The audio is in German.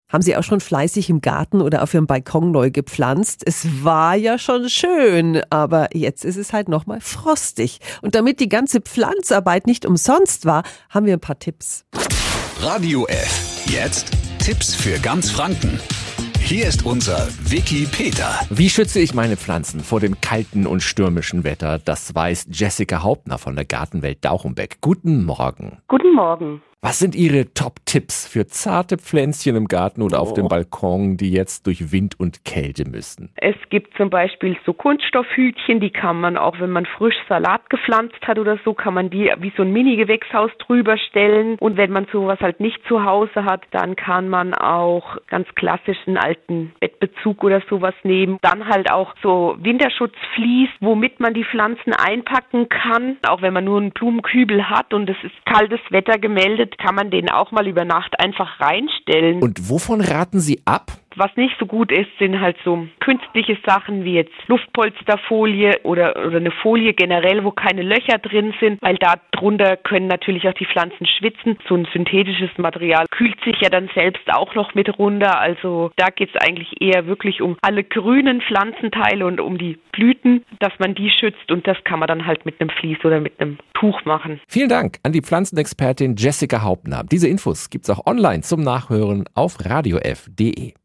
Haben Sie auch schon fleißig im Garten oder auf Ihrem Balkon neu gepflanzt? Es war ja schon schön, aber jetzt ist es halt nochmal frostig. Und damit die ganze Pflanzarbeit nicht umsonst war, haben wir ein paar Tipps. Radio F. Jetzt Tipps für ganz Franken. Hier ist unser Wiki Peter. Wie schütze ich meine Pflanzen vor dem kalten und stürmischen Wetter? Das weiß Jessica Hauptner von der Gartenwelt Dauchenbeck. Guten Morgen. Guten Morgen. Was sind Ihre Top-Tipps für zarte Pflänzchen im Garten oder auf dem Balkon, die jetzt durch Wind und Kälte müssen? Es gibt zum Beispiel so Kunststoffhütchen, die kann man auch, wenn man frisch Salat gepflanzt hat oder so, kann man die wie so ein Mini-Gewächshaus drüber stellen. Und wenn man sowas halt nicht zu Hause hat, dann kann man auch ganz klassisch einen alten Bettbezug oder sowas nehmen. Dann halt auch so Winterschutzvlies, womit man die Pflanzen einpacken kann. Auch wenn man nur einen Blumenkübel hat und es ist kaltes Wetter gemeldet, kann man den auch mal über Nacht einfach reinstellen. Und wovon raten Sie ab? Was nicht so gut ist, sind halt so künstliche Sachen wie jetzt Luftpolsterfolie oder eine Folie generell, wo keine Löcher drin sind, weil da drunter können natürlich auch die Pflanzen schwitzen. So ein synthetisches Material kühlt sich ja dann selbst auch noch mit runter. Also da geht es eigentlich eher wirklich um alle grünen Pflanzenteile und um die Blüten, dass man die schützt, und das kann man dann halt mit einem Vlies oder mit einem Tuch machen. Vielen Dank an die Pflanzenexpertin Jessica Hauptner. Diese Infos gibt's auch online zum Nachhören auf radiof.de.